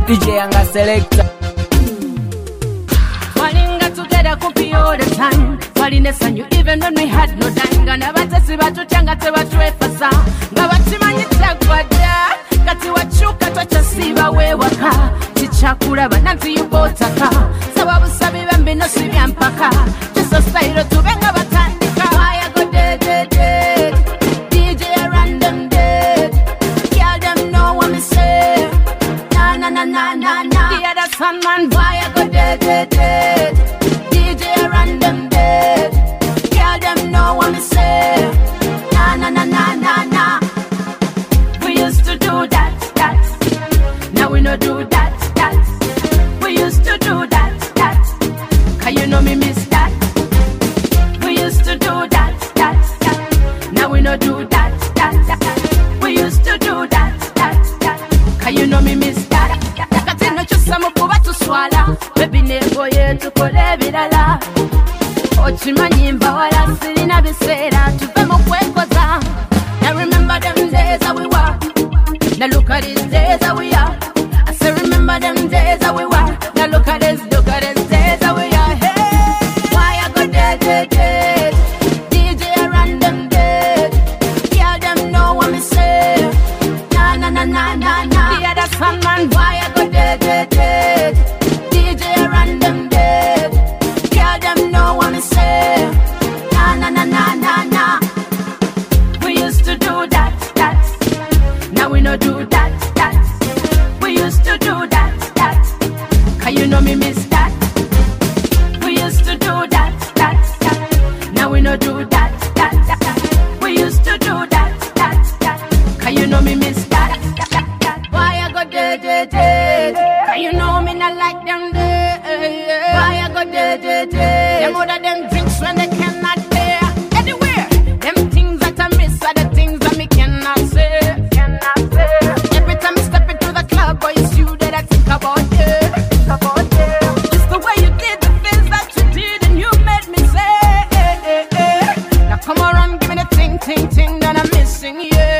DJ Anga Selector. Falling together kumpi all the time. Falling and you even when we had no time. Gana batasi batutanga te batwefasa. Nga batimanyi tagwada. Kati wachuka twachasiba wewaka. Chichakura bananti yubotaka. Sababu sabi bambi no sibya mpaka. Just a style tubenga batandika. Why go dead, dead, dead. DJ random dead. Girl them know what me say. Na na na na na na. The other son man why go dead, dead, dead. DJ random dead. Girl them know what me say. Na na na na na na. We used to do that, that. Now we no do that, that. We used to do that, that. Can you know me miss that? We used to do that, that, that. Now we no do that, that, that. We used to do that, that, that. Can you know me miss that? Kati no chusa mukuba tuswala. Baby nebo yetu kole bilala. Ochimanyi mbawala sirina bisera. Tuve mukwekoza. Now remember them days that we were. Now look at these days that we are. I say remember them days that we were. Now look at these days that we are. Hey, why I go dead, dead, dead. DJ random dead. Yeah, them know what me say. Na na na na na na. The other son man, why I go dead, dead, dead. DJ random dead. Yeah, them know what me say. Na na na na na na. We used to do that, that. Now we no do that, that. We used to do that, that. Can you know me miss that? We used to do that, that, that. Now we no do that, that, that. We used to do that, that, that. Can you know me miss that? Why I go dead, dead, dead? Can you know me not like them dead? Why I go dead, dead, dead? Them other them drinks when they cannot bear. Anywhere, them things that I miss are the things that me cannot say. Every time I step into the club, boy, it's you that I think about, yeah. It's the way you did the things that you did and you made me say. Now come around, give me the ting, ting, ting that I'm missing, yeah.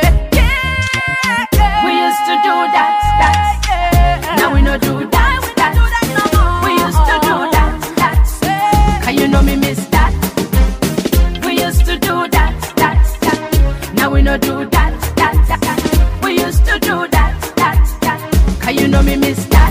We used to do that, that. Now we no do that, that. We used to do that, that. Can you know me miss that? We used to do that, that, that. Now we no do that, that, that. We used to do that, that, that. Can you know me miss that?